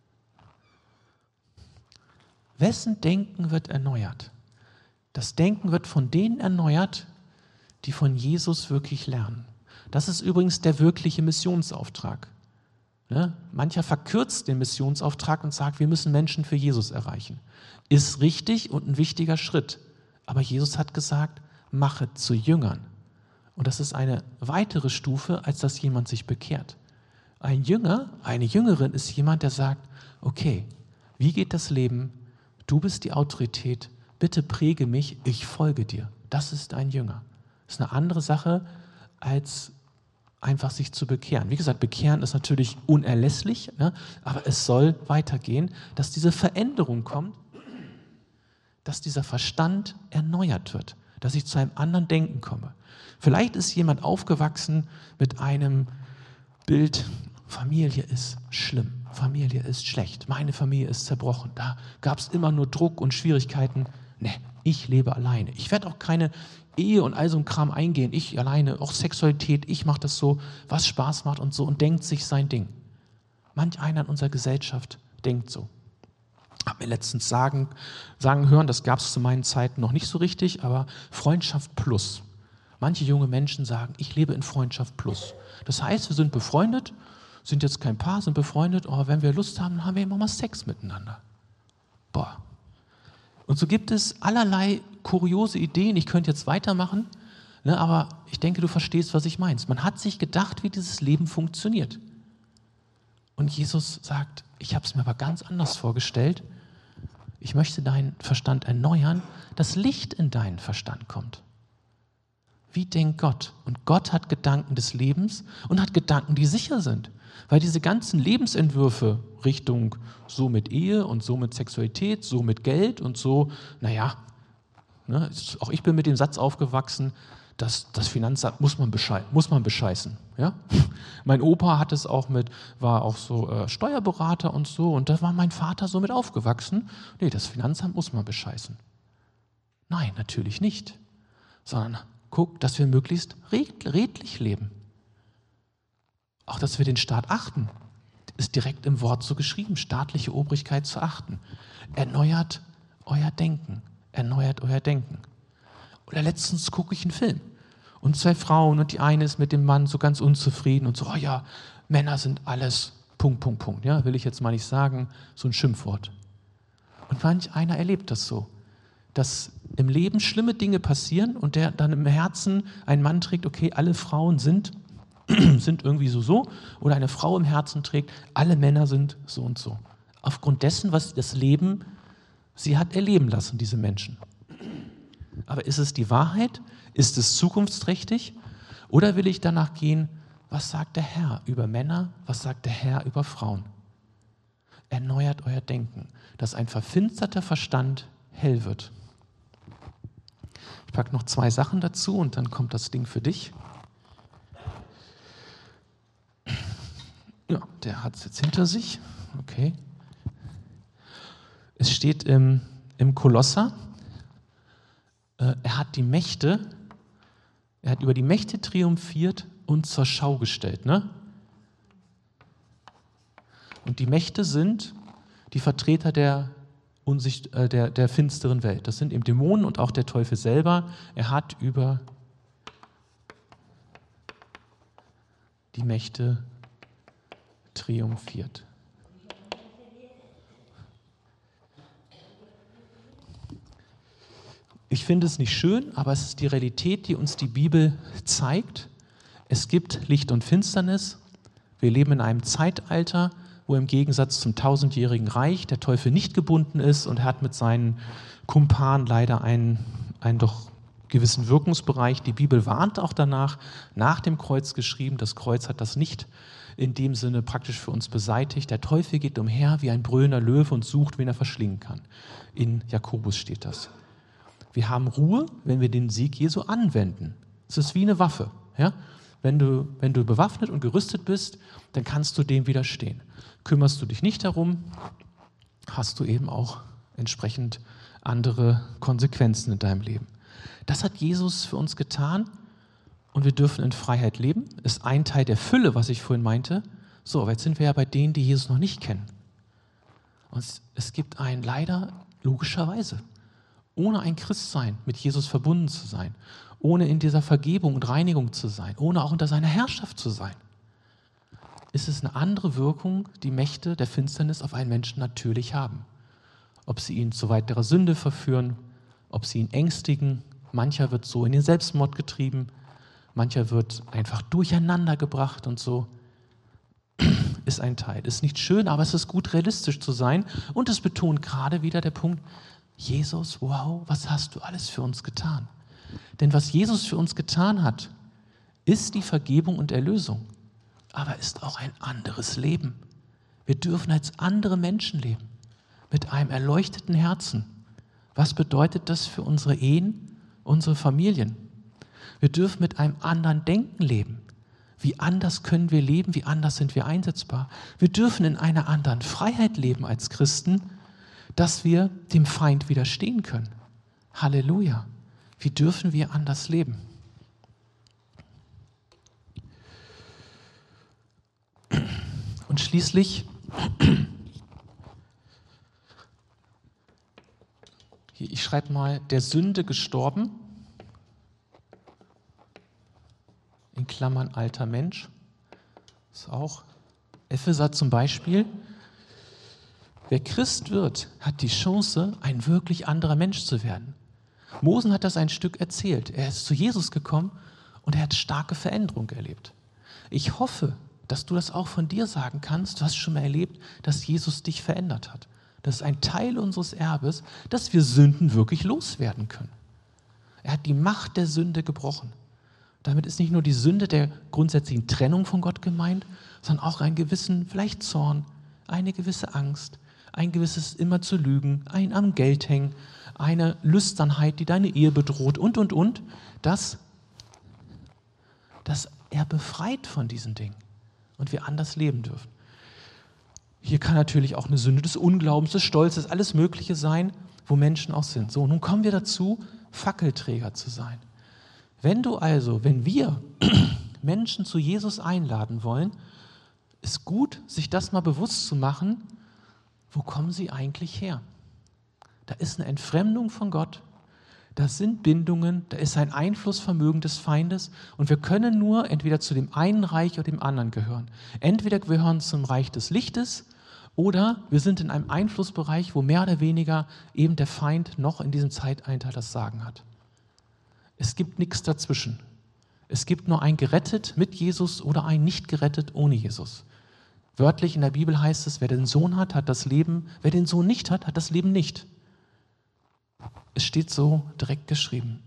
Wessen Denken wird erneuert? Das Denken wird von denen erneuert, die von Jesus wirklich lernen. Das ist übrigens der wirkliche Missionsauftrag. Ne? Mancher verkürzt den Missionsauftrag und sagt, wir müssen Menschen für Jesus erreichen. Ist richtig und ein wichtiger Schritt. Aber Jesus hat gesagt, machet zu Jüngern. Und das ist eine weitere Stufe, als dass jemand sich bekehrt. Ein Jünger, eine Jüngerin ist jemand, der sagt, okay, wie geht das Leben? Du bist die Autorität, bitte präge mich, ich folge dir. Das ist ein Jünger. Das ist eine andere Sache, als einfach sich zu bekehren. Wie gesagt, bekehren ist natürlich unerlässlich, ne? Aber es soll weitergehen, dass diese Veränderung kommt, dass dieser Verstand erneuert wird, dass ich zu einem anderen Denken komme. Vielleicht ist jemand aufgewachsen mit einem Bild, Familie ist schlimm, Familie ist schlecht, meine Familie ist zerbrochen, da gab es immer nur Druck und Schwierigkeiten. Ne, ich lebe alleine. Ich werde auch keine Ehe und all so ein Kram eingehen, ich alleine, auch Sexualität, ich mache das so, was Spaß macht und so und denkt sich sein Ding. Manch einer in unserer Gesellschaft denkt so. Hab mir letztens sagen hören, das gab es zu meinen Zeiten noch nicht so richtig, aber Freundschaft plus. Manche junge Menschen sagen, ich lebe in Freundschaft plus. Das heißt, wir sind befreundet, sind jetzt kein Paar, sind befreundet, aber wenn wir Lust haben, dann haben wir immer mal Sex miteinander. Boah. Und so gibt es allerlei kuriose Ideen. Ich könnte jetzt weitermachen, ne, aber ich denke, du verstehst, was ich meine. Man hat sich gedacht, wie dieses Leben funktioniert. Und Jesus sagt, ich habe es mir aber ganz anders vorgestellt. Ich möchte deinen Verstand erneuern, dass Licht in deinen Verstand kommt. Wie denkt Gott? Und Gott hat Gedanken des Lebens und hat Gedanken, die sicher sind. Weil diese ganzen Lebensentwürfe Richtung so mit Ehe und so mit Sexualität, so mit Geld und so, naja, ne, auch ich bin mit dem Satz aufgewachsen, dass das Finanzamt muss man bescheißen. Ja? Mein Opa hat es auch war auch so Steuerberater und so, und da war mein Vater so mit aufgewachsen. Nee, das Finanzamt muss man bescheißen. Nein, natürlich nicht. Sondern guck, dass wir möglichst redlich leben. Auch, dass wir den Staat achten. Ist direkt im Wort so geschrieben, staatliche Obrigkeit zu achten. Erneuert euer Denken. Erneuert euer Denken. Oder letztens gucke ich einen Film und 2 Frauen und die eine ist mit dem Mann so ganz unzufrieden und so, oh ja, Männer sind alles, .. Ja, will ich jetzt mal nicht sagen, so ein Schimpfwort. Und manch einer erlebt das so, dass im Leben schlimme Dinge passieren und der dann im Herzen ein Mann trägt, okay, alle Frauen sind irgendwie so, oder eine Frau im Herzen trägt, alle Männer sind so und so. Aufgrund dessen, was das Leben sie hat erleben lassen, diese Menschen. Aber ist es die Wahrheit? Ist es zukunftsträchtig? Oder will ich danach gehen, was sagt der Herr über Männer? Was sagt der Herr über Frauen? Erneuert euer Denken, dass ein verfinsterter Verstand hell wird. Ich packe noch 2 Sachen dazu und dann kommt das Ding für dich. Ja, der hat es jetzt hinter sich. Okay. Es steht im Kolosser, er hat über die Mächte triumphiert und zur Schau gestellt. Ne? Und die Mächte sind die Vertreter der finsteren Welt. Das sind eben Dämonen und auch der Teufel selber. Er hat über die Mächte triumphiert. Ich finde es nicht schön, aber es ist die Realität, die uns die Bibel zeigt. Es gibt Licht und Finsternis. Wir leben in einem Zeitalter, wo im Gegensatz zum 1000-jährigen Reich der Teufel nicht gebunden ist und er hat mit seinen Kumpanen leider einen doch gewissen Wirkungsbereich. Die Bibel warnt auch danach, nach dem Kreuz geschrieben. Das Kreuz hat das nicht in dem Sinne praktisch für uns beseitigt. Der Teufel geht umher wie ein brüllender Löwe und sucht, wen er verschlingen kann. In Jakobus steht das. Wir haben Ruhe, wenn wir den Sieg Jesu anwenden. Es ist wie eine Waffe. Ja? Wenn du bewaffnet und gerüstet bist, dann kannst du dem widerstehen. Kümmerst du dich nicht darum, hast du eben auch entsprechend andere Konsequenzen in deinem Leben. Das hat Jesus für uns getan und wir dürfen in Freiheit leben. Ist ein Teil der Fülle, was ich vorhin meinte. So, aber jetzt sind wir ja bei denen, die Jesus noch nicht kennen. Und es gibt einen leider, logischerweise, ohne ein Christsein, mit Jesus verbunden zu sein, ohne in dieser Vergebung und Reinigung zu sein, ohne auch unter seiner Herrschaft zu sein, ist es eine andere Wirkung, die Mächte der Finsternis auf einen Menschen natürlich haben. Ob sie ihn zu weiterer Sünde verführen, ob sie ihn ängstigen, mancher wird so in den Selbstmord getrieben, mancher wird einfach durcheinander gebracht und so, ist ein Teil. Ist nicht schön, aber es ist gut, realistisch zu sein und es betont gerade wieder der Punkt, Jesus, wow, was hast du alles für uns getan? Denn was Jesus für uns getan hat, ist die Vergebung und Erlösung, aber ist auch ein anderes Leben. Wir dürfen als andere Menschen leben, mit einem erleuchteten Herzen. Was bedeutet das für unsere Ehen, unsere Familien? Wir dürfen mit einem anderen Denken leben. Wie anders können wir leben, wie anders sind wir einsetzbar? Wir dürfen in einer anderen Freiheit leben als Christen, dass wir dem Feind widerstehen können. Halleluja. Wie dürfen wir anders leben? Und schließlich, hier, ich schreibe mal, der Sünde gestorben, in Klammern alter Mensch, ist auch Epheser zum Beispiel. Wer Christ wird, hat die Chance, ein wirklich anderer Mensch zu werden. Mose hat das ein Stück erzählt. Er ist zu Jesus gekommen und er hat starke Veränderung erlebt. Ich hoffe, dass du das auch von dir sagen kannst. Du hast schon mal erlebt, dass Jesus dich verändert hat. Das ist ein Teil unseres Erbes, dass wir Sünden wirklich loswerden können. Er hat die Macht der Sünde gebrochen. Damit ist nicht nur die Sünde der grundsätzlichen Trennung von Gott gemeint, sondern auch einen gewissen, vielleicht Zorn, eine gewisse Angst, ein gewisses immer zu lügen, ein am Geld hängen, eine Lüsternheit, die deine Ehe bedroht und, dass er befreit von diesen Dingen und wir anders leben dürfen. Hier kann natürlich auch eine Sünde des Unglaubens, des Stolzes, alles Mögliche sein, wo Menschen auch sind. So, nun kommen wir dazu, Fackelträger zu sein. Wenn wir Menschen zu Jesus einladen wollen, ist gut, sich das mal bewusst zu machen, wo kommen sie eigentlich her? Da ist eine Entfremdung von Gott, da sind Bindungen, da ist ein Einflussvermögen des Feindes und wir können nur entweder zu dem einen Reich oder dem anderen gehören. Entweder wir gehören zum Reich des Lichtes oder wir sind in einem Einflussbereich, wo mehr oder weniger eben der Feind noch in diesem Zeitalter das Sagen hat. Es gibt nichts dazwischen. Es gibt nur ein gerettet mit Jesus oder ein nicht gerettet ohne Jesus. Wörtlich in der Bibel heißt es, wer den Sohn hat, hat das Leben. Wer den Sohn nicht hat, hat das Leben nicht. Es steht so direkt geschrieben.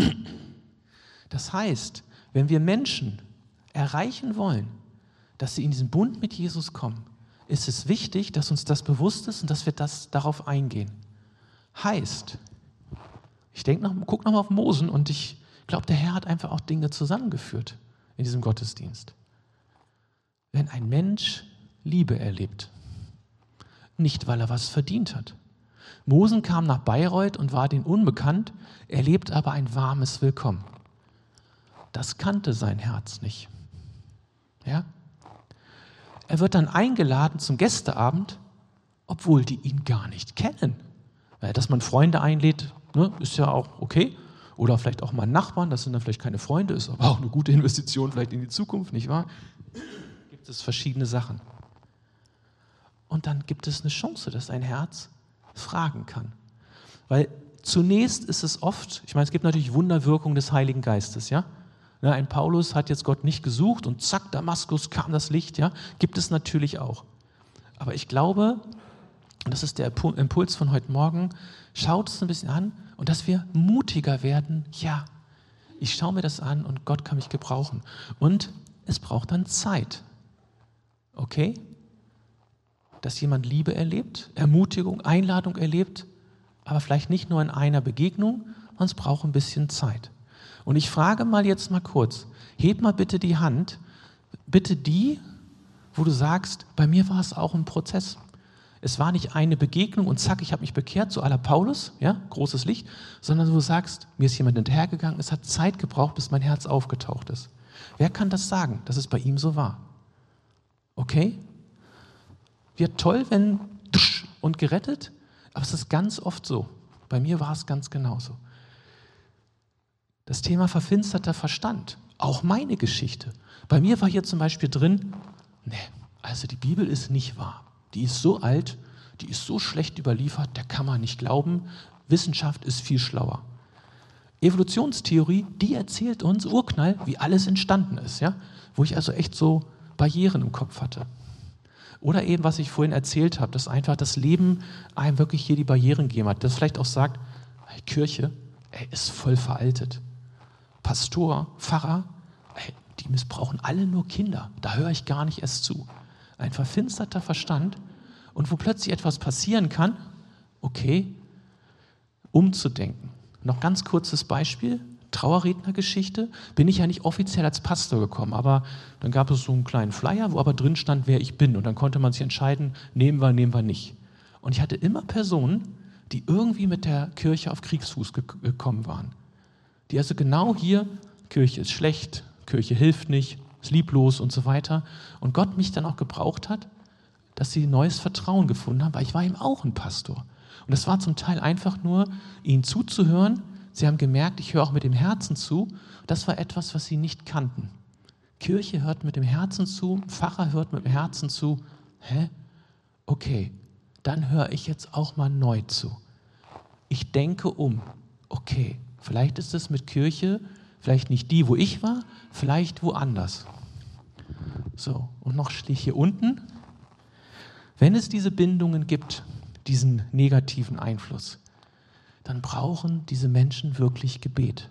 Das heißt, wenn wir Menschen erreichen wollen, dass sie in diesen Bund mit Jesus kommen, ist es wichtig, dass uns das bewusst ist und dass wir darauf eingehen. Heißt, guck nochmal auf Mose und ich glaube, der Herr hat einfach auch Dinge zusammengeführt in diesem Gottesdienst. Wenn ein Mensch Liebe erlebt, nicht weil er was verdient hat. Mose kam nach Bayreuth und war denen unbekannt, erlebt aber ein warmes Willkommen. Das kannte sein Herz nicht. Ja? Er wird dann eingeladen zum Gästeabend, obwohl die ihn gar nicht kennen. Weil, dass man Freunde einlädt, ist ja auch okay. Oder vielleicht auch mal Nachbarn, das sind dann vielleicht keine Freunde, ist aber auch eine gute Investition vielleicht in die Zukunft, nicht wahr? Gibt es verschiedene Sachen. Und dann gibt es eine Chance, dass ein Herz fragen kann. Weil zunächst ist es oft, ich meine, es gibt natürlich Wunderwirkung des Heiligen Geistes, ja? Ein Paulus hat jetzt Gott nicht gesucht und zack, Damaskus kam das Licht, ja? Gibt es natürlich auch. Aber ich glaube, und das ist der Impuls von heute Morgen, schaut es ein bisschen an und dass wir mutiger werden, ja, ich schaue mir das an und Gott kann mich gebrauchen. Und es braucht dann Zeit. Okay? Dass jemand Liebe erlebt, Ermutigung, Einladung erlebt, aber vielleicht nicht nur in einer Begegnung, sondern es braucht ein bisschen Zeit. Und ich frage jetzt mal kurz, heb mal bitte die Hand, bitte die, wo du sagst, bei mir war es auch ein Prozess. Es war nicht eine Begegnung und zack, ich habe mich bekehrt, so à la Paulus, ja, großes Licht, sondern wo du sagst, mir ist jemand hinterhergegangen, es hat Zeit gebraucht, bis mein Herz aufgetaucht ist. Wer kann das sagen, dass es bei ihm so war? Okay? Wird toll, wenn und gerettet, aber es ist ganz oft so. Bei mir war es ganz genauso. Das Thema verfinsterter Verstand, auch meine Geschichte. Bei mir war hier zum Beispiel drin, also die Bibel ist nicht wahr. Die ist so alt, die ist so schlecht überliefert, da kann man nicht glauben. Wissenschaft ist viel schlauer. Evolutionstheorie, die erzählt uns, Urknall, wie alles entstanden ist. Ja? Wo ich also echt so Barrieren im Kopf hatte. Oder eben, was ich vorhin erzählt habe, dass einfach das Leben einem wirklich hier die Barrieren gegeben hat. Das vielleicht auch sagt, Kirche, ist voll veraltet. Pastor, Pfarrer, die missbrauchen alle nur Kinder. Da höre ich gar nicht erst zu. Ein verfinsterter Verstand und wo plötzlich etwas passieren kann, okay, umzudenken. Noch ganz kurzes Beispiel, Trauerrednergeschichte, bin ich ja nicht offiziell als Pastor gekommen, aber dann gab es so einen kleinen Flyer, wo aber drin stand, wer ich bin und dann konnte man sich entscheiden, nehmen wir nicht. Und ich hatte immer Personen, die irgendwie mit der Kirche auf Kriegsfuß gekommen waren. Die also genau hier, Kirche ist schlecht, Kirche hilft nicht, ist lieblos und so weiter. Und Gott mich dann auch gebraucht hat, dass sie neues Vertrauen gefunden haben, weil ich war eben auch ein Pastor. Und das war zum Teil einfach nur, ihnen zuzuhören. Sie haben gemerkt, ich höre auch mit dem Herzen zu. Das war etwas, was sie nicht kannten. Kirche hört mit dem Herzen zu, Pfarrer hört mit dem Herzen zu. Okay, dann höre ich jetzt auch mal neu zu. Ich denke um. Okay, vielleicht ist es mit Kirche, vielleicht nicht die, wo ich war, vielleicht woanders. So, und noch stehe ich hier unten. Wenn es diese Bindungen gibt, diesen negativen Einfluss, dann brauchen diese Menschen wirklich Gebet.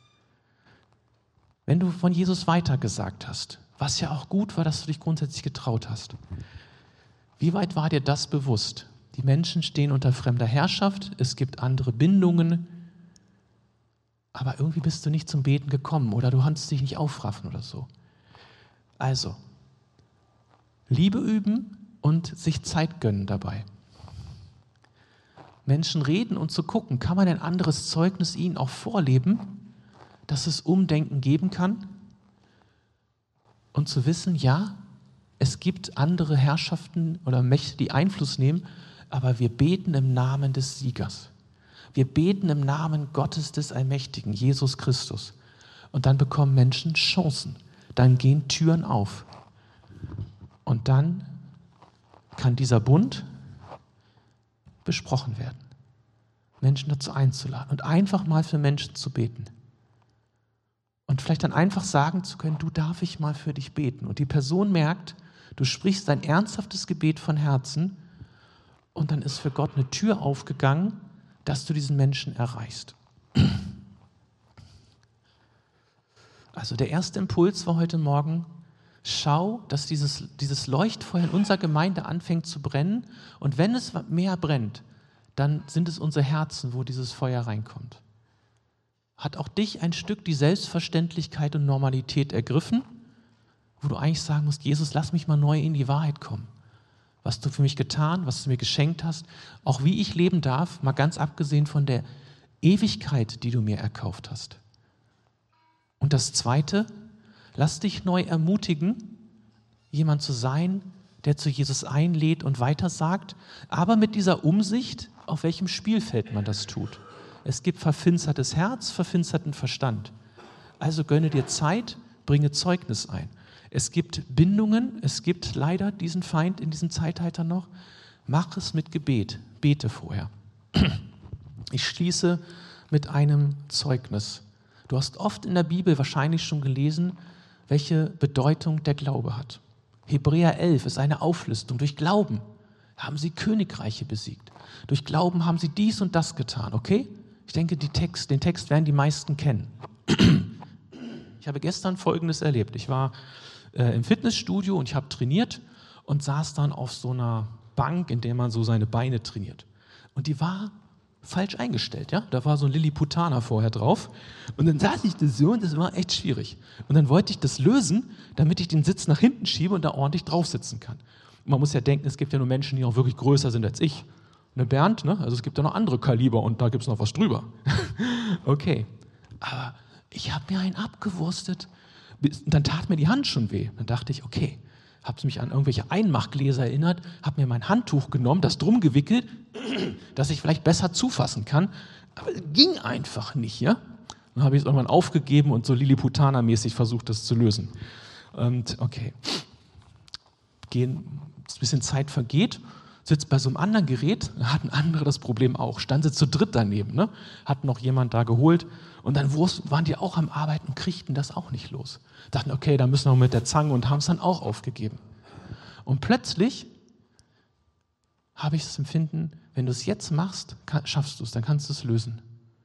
Wenn du von Jesus weitergesagt hast, was ja auch gut war, dass du dich grundsätzlich getraut hast, wie weit war dir das bewusst? Die Menschen stehen unter fremder Herrschaft, es gibt andere Bindungen, aber irgendwie bist du nicht zum Beten gekommen oder du konntest dich nicht aufraffen oder so. Also, Liebe üben und sich Zeit gönnen dabei. Menschen reden und zu gucken, kann man ein anderes Zeugnis ihnen auch vorleben, dass es Umdenken geben kann? Und zu wissen, ja, es gibt andere Herrschaften oder Mächte, die Einfluss nehmen, aber wir beten im Namen des Siegers. Wir beten im Namen Gottes des Allmächtigen, Jesus Christus. Und dann bekommen Menschen Chancen. Dann gehen Türen auf. Und dann kann dieser Bund besprochen werden. Menschen dazu einzuladen und einfach mal für Menschen zu beten. Und vielleicht dann einfach sagen zu können, du, darf ich mal für dich beten? Und die Person merkt, du sprichst ein ernsthaftes Gebet von Herzen und dann ist für Gott eine Tür aufgegangen, dass du diesen Menschen erreichst. Also der erste Impuls war heute Morgen, schau, dass dieses Leuchtfeuer in unserer Gemeinde anfängt zu brennen und wenn es mehr brennt, dann sind es unsere Herzen, wo dieses Feuer reinkommt. Hat auch dich ein Stück die Selbstverständlichkeit und Normalität ergriffen, wo du eigentlich sagen musst, Jesus, lass mich mal neu in die Wahrheit kommen. Was du für mich getan, was du mir geschenkt hast, auch wie ich leben darf, mal ganz abgesehen von der Ewigkeit, die du mir erkauft hast. Und das Zweite, lass dich neu ermutigen, jemand zu sein, der zu Jesus einlädt und weitersagt, aber mit dieser Umsicht, auf welchem Spielfeld man das tut. Es gibt verfinstertes Herz, verfinsterten Verstand. Also gönne dir Zeit, bringe Zeugnis ein. Es gibt Bindungen, es gibt leider diesen Feind in diesem Zeitalter noch. Mach es mit Gebet, bete vorher. Ich schließe mit einem Zeugnis. Du hast oft in der Bibel wahrscheinlich schon gelesen, welche Bedeutung der Glaube hat. Hebräer 11 ist eine Auflistung. Durch Glauben haben sie Königreiche besiegt. Durch Glauben haben sie dies und das getan, okay? Ich denke, den Text werden die meisten kennen. Ich habe gestern Folgendes erlebt. Ich war im Fitnessstudio und ich habe trainiert und saß dann auf so einer Bank, in der man so seine Beine trainiert. Und die war falsch eingestellt, ja? Da war so ein Lilliputaner vorher drauf. Und dann saß ich das so und das war echt schwierig. Und dann wollte ich das lösen, damit ich den Sitz nach hinten schiebe und da ordentlich drauf sitzen kann. Und man muss ja denken, es gibt ja nur Menschen, die auch wirklich größer sind als ich. Ne, Bernd, ne? Also es gibt ja noch andere Kaliber und da gibt es noch was drüber. Okay, aber ich habe mir einen abgewurstet. Dann tat mir die Hand schon weh. Dann dachte ich, okay, habe mich an irgendwelche Einmachgläser erinnert, habe mir mein Handtuch genommen, das drum gewickelt, dass ich vielleicht besser zufassen kann. Aber es ging einfach nicht, ja? Dann habe ich es irgendwann aufgegeben und so Lilliputaner-mäßig versucht, das zu lösen. Und okay, ein bisschen Zeit vergeht, sitzt bei so einem anderen Gerät, hat ein anderer das Problem auch, stand sie zu dritt daneben, ne? Hat noch jemand da geholt und dann waren die auch am Arbeiten und kriegten das auch nicht los. Dachten, okay, da müssen wir mit der Zange und haben es dann auch aufgegeben. Und plötzlich habe ich das Empfinden, wenn du es jetzt machst, schaffst du es, dann kannst du es lösen.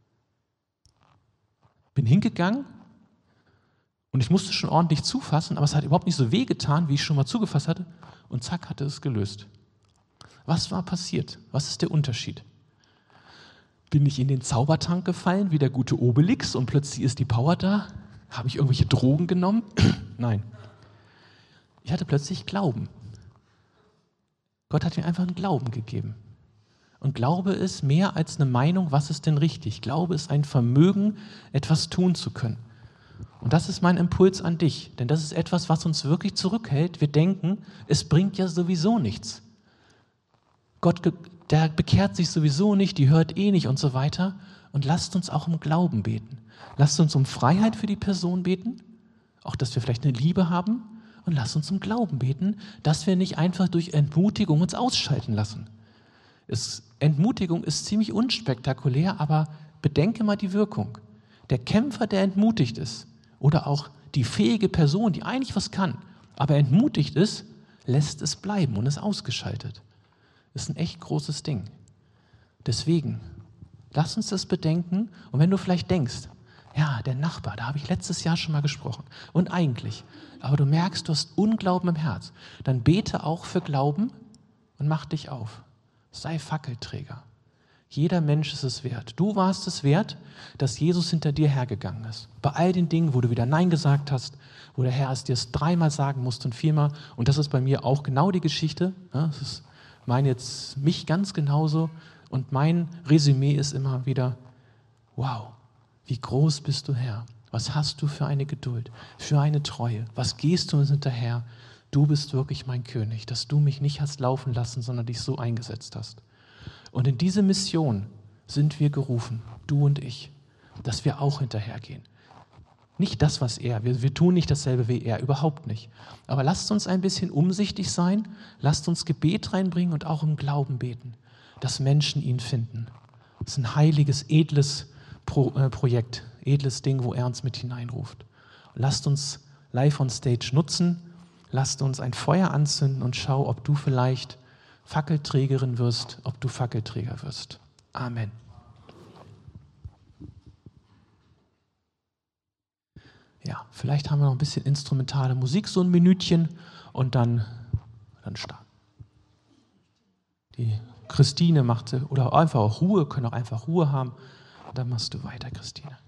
Bin hingegangen und ich musste schon ordentlich zufassen, aber es hat überhaupt nicht so weh getan, wie ich schon mal zugefasst hatte und zack, hatte es gelöst. Was war passiert? Was ist der Unterschied? Bin ich in den Zaubertank gefallen, wie der gute Obelix und plötzlich ist die Power da? Habe ich irgendwelche Drogen genommen? Nein. Ich hatte plötzlich Glauben. Gott hat mir einfach einen Glauben gegeben. Und Glaube ist mehr als eine Meinung, was ist denn richtig? Glaube ist ein Vermögen, etwas tun zu können. Und das ist mein Impuls an dich, denn das ist etwas, was uns wirklich zurückhält. Wir denken, es bringt ja sowieso nichts. Gott, der bekehrt sich sowieso nicht, die hört eh nicht und so weiter. Und lasst uns auch um Glauben beten. Lasst uns um Freiheit für die Person beten, auch dass wir vielleicht eine Liebe haben. Und lasst uns um Glauben beten, dass wir nicht einfach durch Entmutigung uns ausschalten lassen. Entmutigung ist ziemlich unspektakulär, aber bedenke mal die Wirkung. Der Kämpfer, der entmutigt ist, oder auch die fähige Person, die eigentlich was kann, aber entmutigt ist, lässt es bleiben und ist ausgeschaltet. Das ist ein echt großes Ding. Deswegen, lass uns das bedenken. Und wenn du vielleicht denkst, ja, der Nachbar, da habe ich letztes Jahr schon mal gesprochen. Und eigentlich, aber du merkst, du hast Unglauben im Herz, dann bete auch für Glauben und mach dich auf. Sei Fackelträger. Jeder Mensch ist es wert. Du warst es wert, dass Jesus hinter dir hergegangen ist. Bei all den Dingen, wo du wieder Nein gesagt hast, wo der Herr es dir 3-mal sagen musste und 4-mal. Und das ist bei mir auch genau die Geschichte. Das ist mich ganz genauso. Und mein Resümee ist immer wieder, wow, wie groß bist du, Herr? Was hast du für eine Geduld, für eine Treue? Was gehst du uns hinterher? Du bist wirklich mein König, dass du mich nicht hast laufen lassen, sondern dich so eingesetzt hast. Und in diese Mission sind wir gerufen, du und ich, dass wir auch hinterhergehen. Nicht das, was er, wir tun nicht dasselbe wie er, überhaupt nicht. Aber lasst uns ein bisschen umsichtig sein, lasst uns Gebet reinbringen und auch im Glauben beten, dass Menschen ihn finden. Das ist ein heiliges, edles Projekt, edles Ding, wo er uns mit hineinruft. Lasst uns live on stage nutzen, lasst uns ein Feuer anzünden und schau, ob du vielleicht Fackelträgerin wirst, ob du Fackelträger wirst. Amen. Ja, vielleicht haben wir noch ein bisschen instrumentale Musik, so ein Minütchen und dann starten. Die Christine machte, oder einfach auch Ruhe, können auch einfach Ruhe haben. Und dann machst du weiter, Christine.